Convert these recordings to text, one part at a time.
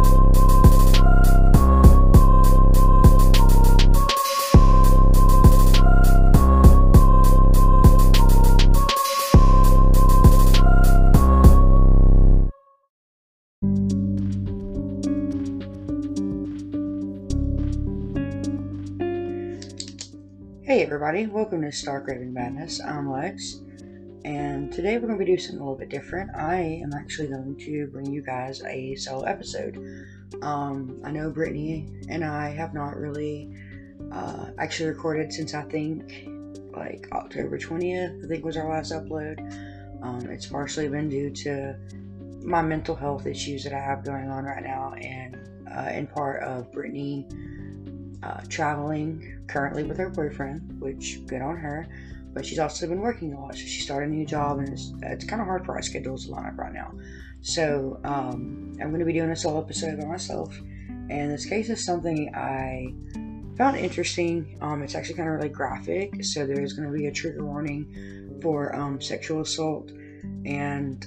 Hey everybody, welcome to Star Craving Madness. I'm Lex, and today we're going to be doing something a little bit different. I am actually going to bring you guys a solo episode. I know Brittany and I have not really actually recorded since I think like October 20th, I think was our last upload. It's partially been due to my mental health issues that I have going on right now, and in part of Brittany traveling currently with her boyfriend, which good on her, but she's also been working a lot. So she started a new job, and it's kind of hard for our schedules to line up right now. So I'm going to be doing a solo episode by myself, and this case is something I found interesting. It's actually kind of really graphic, so there's going to be a trigger warning for sexual assault and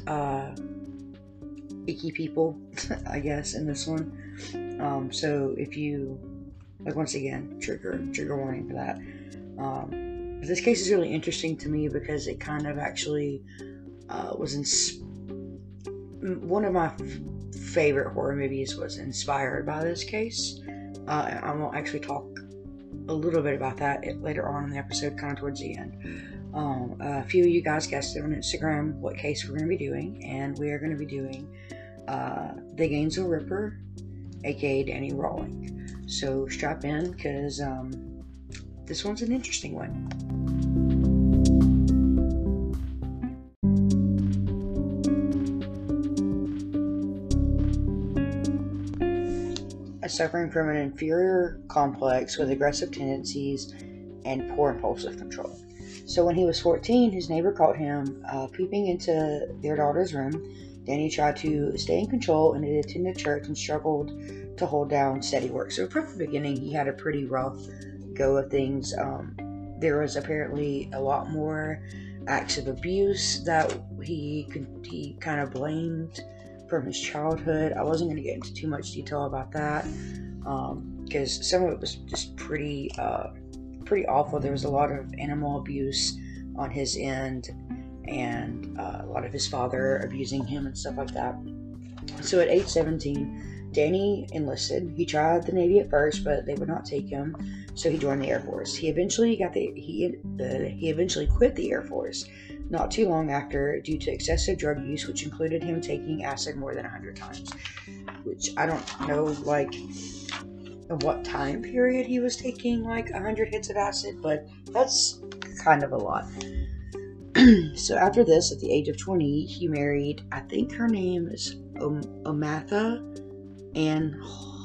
icky people, I guess, in this one. So if you once again, trigger warning for that. But this case is really interesting to me because it kind of actually was one of my favorite horror movies was inspired by this case. I will actually talk a little bit about that later on in the episode, kind of towards the end. A few of you guys guessed it on Instagram what case we're going to be doing, and we are going to be doing the Gainesville Ripper, aka Danny Rawling. So strap in, because this one's an interesting one. Suffering from an inferior complex with aggressive tendencies and poor impulsive control. So when he was 14, his neighbor caught him peeping into their daughter's room. Danny tried to stay in control and had attended church and struggled to hold down steady work. So from the beginning, he had a pretty rough go of things. There was apparently a lot more acts of abuse that he kind of blamed from his childhood. I wasn't going to get into too much detail about that because some of it was just pretty awful. There was a lot of animal abuse on his end, and a lot of his father abusing him and stuff like that. So at age 17, Danny enlisted. He tried the Navy at first, but they would not take him, so he joined the Air Force. He eventually quit the Air Force not too long after due to excessive drug use, which included him taking acid more than 100 times. Which I don't know, what time period he was taking 100 hits of acid, but that's kind of a lot. So after this, at the age of 20, he married, I think her name is Omatha and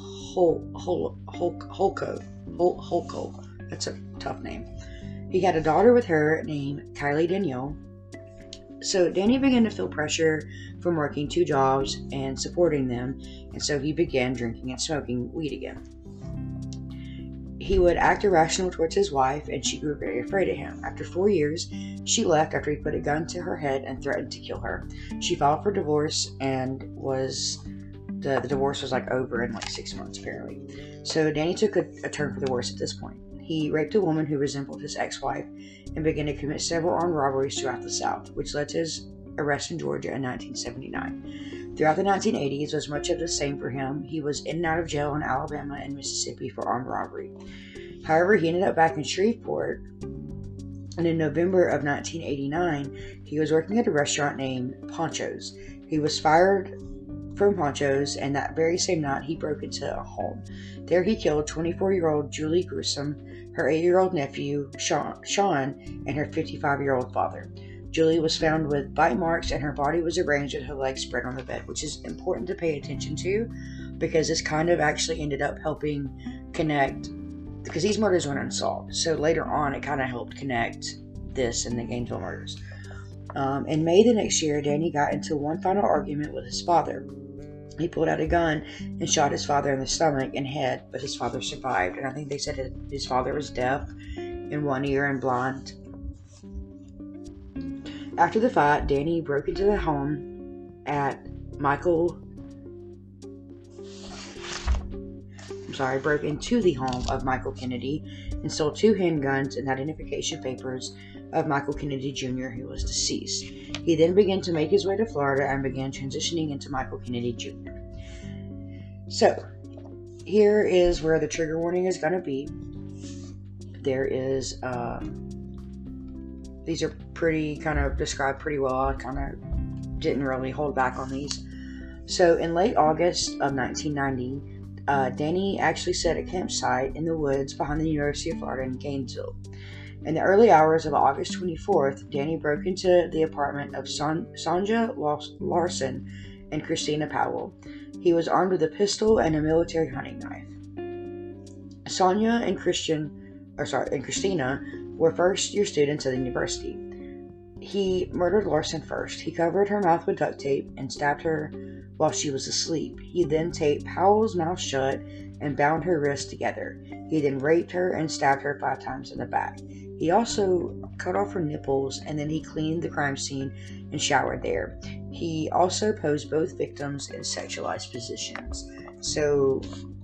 Holko. That's a tough name. He had a daughter with her named Kylie Danielle. So Danny began to feel pressure from working 2 jobs and supporting them, and so he began drinking and smoking weed again. He would act irrational towards his wife, and she grew very afraid of him. After 4 years, she left after he put a gun to her head and threatened to kill her. She filed for divorce, and the divorce was over in 6 months apparently. So Danny took a turn for the worse at this point. He raped a woman who resembled his ex-wife and began to commit several armed robberies throughout the South, which led to his arrest in Georgia in 1979. Throughout the 1980s was much of the same for him. He was in and out of jail in Alabama and Mississippi for armed robbery. However, he ended up back in Shreveport, and in November of 1989, he was working at a restaurant named Poncho's. He was fired from Poncho's, and that very same night, he broke into a home. There he killed 24-year-old Julie Grissom, her 8-year-old nephew, Sean, and her 55-year-old father. Julie was found with bite marks, and her body was arranged with her legs spread on the bed, which is important to pay attention to because this kind of actually ended up helping connect, because these murders went unsolved. So later on, it kind of helped connect this and the Gainesville murders. In May the next year, Danny got into one final argument with his father. He pulled out a gun and shot his father in the stomach and head, but his father survived. And I think they said his father was deaf in one ear and blind. After the fight, Danny broke into the home at Michael broke into the home of Michael Kennedy and stole 2 handguns and identification papers of Michael Kennedy Jr., who was deceased. He then began to make his way to Florida and began transitioning into Michael Kennedy Jr. So, here is where the trigger warning is going to be. There is, these are pretty kind of described pretty well. I kind of didn't really hold back on these. So, in late August of 1990, Danny actually set a campsite in the woods behind the University of Florida in Gainesville. In the early hours of August 24th, Danny broke into the apartment of Sonja Larson and Christina Powell. He was armed with a pistol and a military hunting knife. Sonja and Christina were first-year students at the university. He murdered Larson first. He covered her mouth with duct tape and stabbed her while she was asleep. He then taped Powell's mouth shut and bound her wrists together. He then raped her and stabbed her 5 times in the back. He also cut off her nipples, and then he cleaned the crime scene and showered there. He also posed both victims in sexualized positions. So,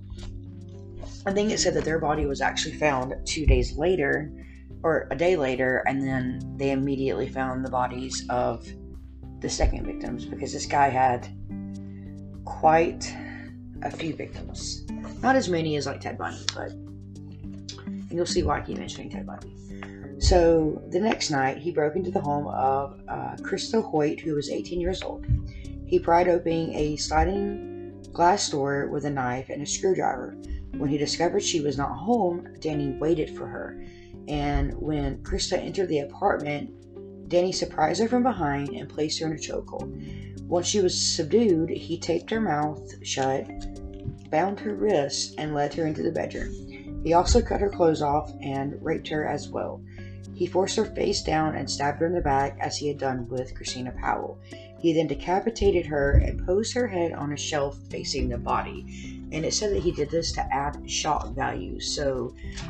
I think it said that their body was actually found 2 days later, or a day later, and then they immediately found the bodies of the second victims, because this guy had quite a few victims. Not as many as like Ted Bundy, but you'll see why I keep mentioning Ted Bundy. So the next night, he broke into the home of Krista Hoyt, who was 18 years old. He pried open a sliding glass door with a knife and a screwdriver. When he discovered she was not home, Danny waited for her. And when Krista entered the apartment, Danny surprised her from behind and placed her in a chokehold. Once she was subdued, he taped her mouth shut, bound her wrists, and led her into the bedroom. He also cut her clothes off and raped her as well. He forced her face down and stabbed her in the back as he had done with Christina Powell. He then decapitated her and posed her head on a shelf facing the body. And it said that he did this to add shock value. So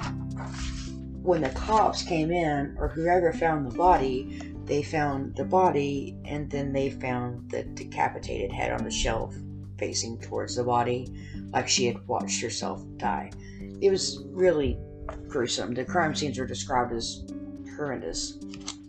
when the cops came in, or whoever found the body, they found the body, and then they found the decapitated head on the shelf facing towards the body, like she had watched herself die. It was really gruesome. The crime scenes are described as horrendous.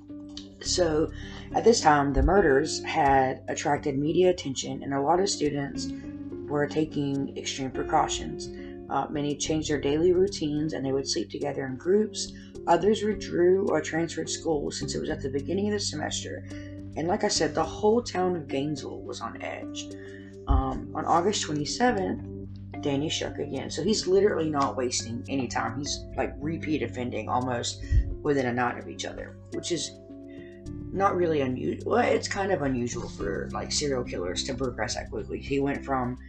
So, at this time, the murders had attracted media attention, and a lot of students were taking extreme precautions. Many changed their daily routines, and they would sleep together in groups. Others withdrew or transferred schools since it was at the beginning of the semester. And like I said, the whole town of Gainesville was on edge. On August 27th, Danny struck again. So he's literally not wasting any time. He's like repeat offending almost within a night of each other, which is not really unusual. Well, it's kind of unusual for like serial killers to progress that quickly. He went from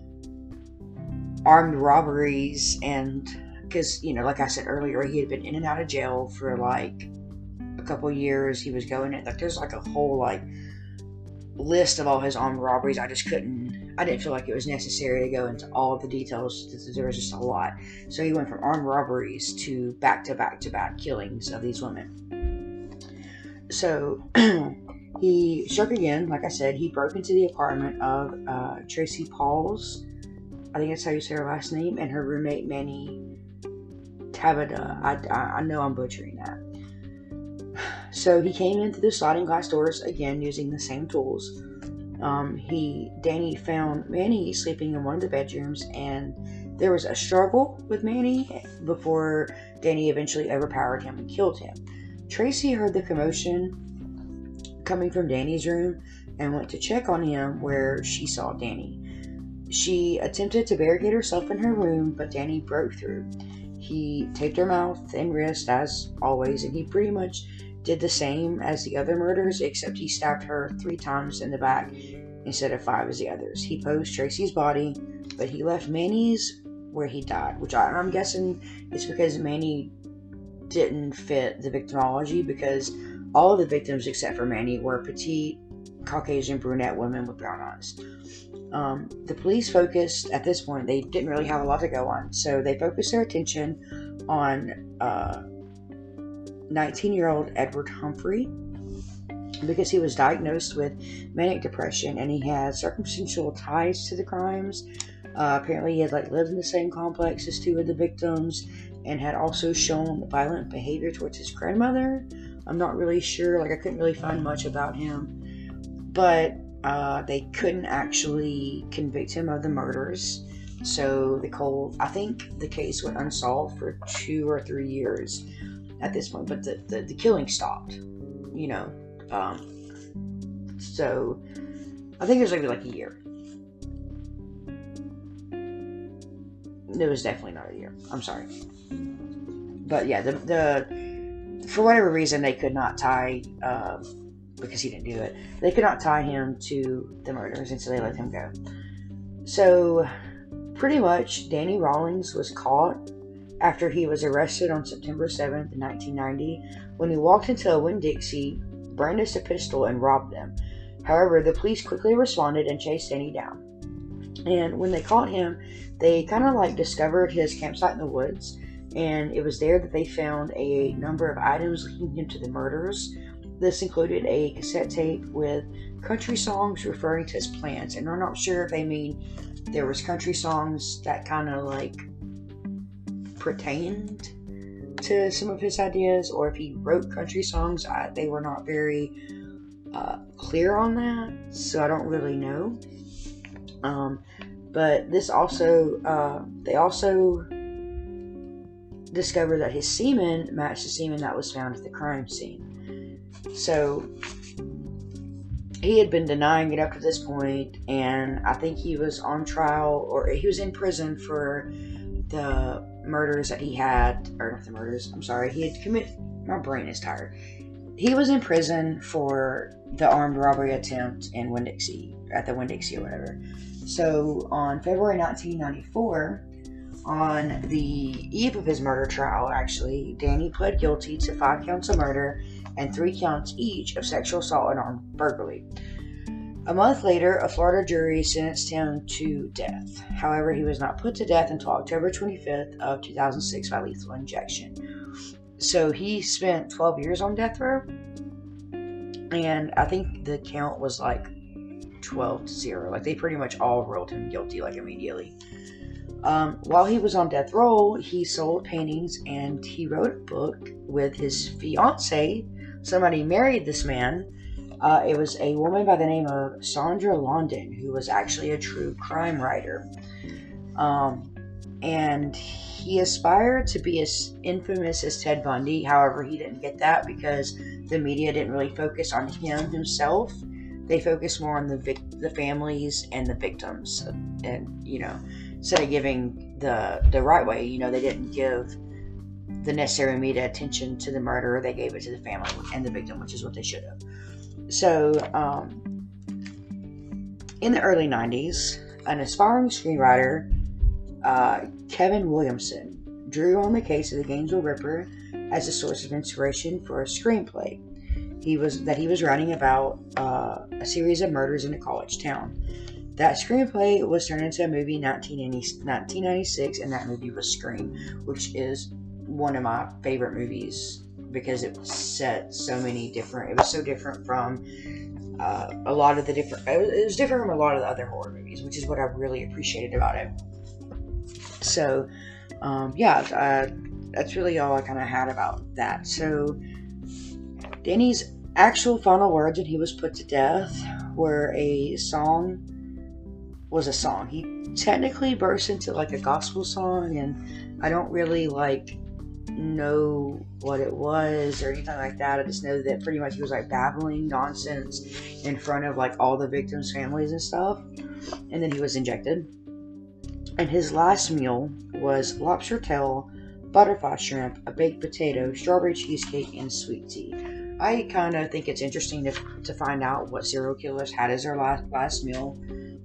armed robberies, and because, you know, like I said earlier, he had been in and out of jail for like a couple years. He was going in, like, there's like a whole like list of all his armed robberies. I didn't feel like it was necessary to go into all of the details. There was just a lot. So he went from armed robberies to back killings of these women. So he struck again. Like I said, he broke into the apartment of Tracy Pauls, I think that's how you say her last name, and her roommate Manny Tabada. I know I'm butchering that. So he came into the sliding glass doors again using the same tools. Danny found Manny sleeping in one of the bedrooms, and there was a struggle with Manny before Danny eventually overpowered him and killed him. Tracy heard the commotion coming from Danny's room and went to check on him, where she saw Danny. She attempted to barricade herself in her room, but Danny broke through. He taped her mouth and wrist as always, and he pretty much did the same as the other murders, except he stabbed her 3 times in the back instead of 5 as the others. He posed Tracy's body, but he left Manny's where he died, which I'm guessing is because Manny didn't fit the victimology, because all of the victims except for Manny were petite, Caucasian brunette women with brown eyes. The police focused, at this point, they didn't really have a lot to go on, so they focused their attention on 19-year-old Edward Humphrey. because he was diagnosed with manic depression and he had circumstantial ties to the crimes. Apparently, he had lived in the same complex as two of the victims and had also shown violent behavior towards his grandmother. I'm not really sure. I couldn't really find much about him, but they couldn't actually convict him of the murders. So I think the case went unsolved for 2 or 3 years at this point, but the killing stopped. So I think it was maybe a year. It was definitely not a year. I'm sorry. But yeah, for whatever reason, they could not tie, because he didn't do it, they could not tie him to the murders, and so they let him go. So, pretty much, Danny Rawlings was caught after he was arrested on September 7th, 1990, when he walked into a Winn-Dixie, brandished a pistol, and robbed them. However, the police quickly responded and chased Danny down. And when they caught him, they kind of discovered his campsite in the woods, and it was there that they found a number of items linking him to the murders. This included a cassette tape with country songs referring to his plans, and I'm not sure if they mean there was country songs that kind of pertained to some of his ideas, or if he wrote country songs. They were not very clear on that, so I don't really know. But this also, they also discovered that his semen matched the semen that was found at the crime scene. So he had been denying it up to this point, and I think he was on trial, or he was in prison for the murders that he had, or not the murders, I'm sorry, he had committed, my brain is tired. He was in prison for the armed robbery attempt in Winn-Dixie, at the Winn-Dixie or whatever. So on February 1994, on the eve of his murder trial, actually, Danny pled guilty to 5 counts of murder and 3 counts each of sexual assault and armed burglary. A month later, a Florida jury sentenced him to death. However, he was not put to death until October 25th of 2006 by lethal injection. So he spent 12 years on death row, and I think the count was 12-0. They pretty much all ruled him guilty immediately. While he was on death row, he sold paintings and he wrote a book with his fiance. Somebody married this man. It was a woman by the name of Sandra London, who was actually a true crime writer. And he aspired to be as infamous as Ted Bundy. However, he didn't get that because the media didn't really focus on him himself. They focused more on the families and the victims. And, instead of giving the right way, they didn't give the necessary media attention to the murderer. They gave it to the family and the victim, which is what they should have. So, in the early 90s, an aspiring screenwriter, Kevin Williamson, drew on the case of the Gainesville Ripper as a source of inspiration for a screenplay he was writing about a series of murders in a college town. That screenplay was turned into a movie in 1996, and that movie was Scream, which is one of my favorite movies because it set so many different. It was so different from a lot of the different. It was different from a lot of the other horror movies, which is what I really appreciated about it. So, that's really all I kind of had about that. So, Danny's actual final words when he was put to death were a song. He technically burst into a gospel song, and I don't really know what it was or anything like that. I just know that pretty much he was babbling nonsense in front of all the victims' families and stuff, and then he was injected. And his last meal was lobster tail, butterfly shrimp, a baked potato, strawberry cheesecake, and sweet tea. I kind of think it's interesting to find out what serial killers had as their last meal.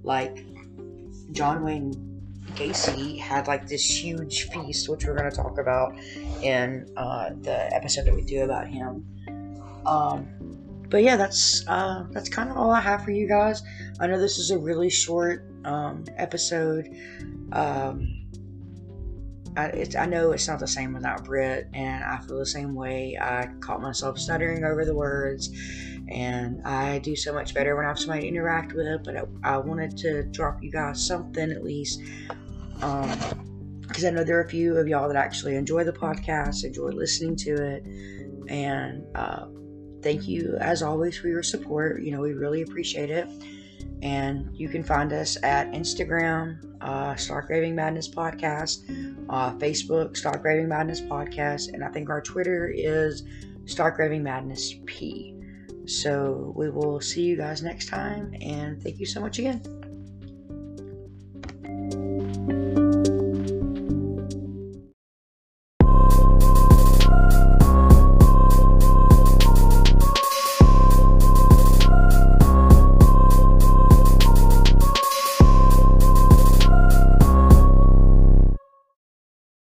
John Wayne Gacy had this huge feast, which we're going to talk about in the episode that we do about him. But yeah, that's kind of all I have for you guys. I know this is a really short episode. I know it's not the same without Brit, and I feel the same way. I caught myself stuttering over the words, and I do so much better when I have somebody to interact with. But I wanted to drop you guys something at least, because I know there are a few of y'all that actually enjoy the podcast, enjoy listening to it, and thank you as always for your support. We really appreciate it. And you can find us at Instagram, Stark Raving Madness Podcast, Facebook, Stark Raving Madness Podcast, and I think our Twitter is Stark Raving Madness P. So we will see you guys next time, and thank you so much again.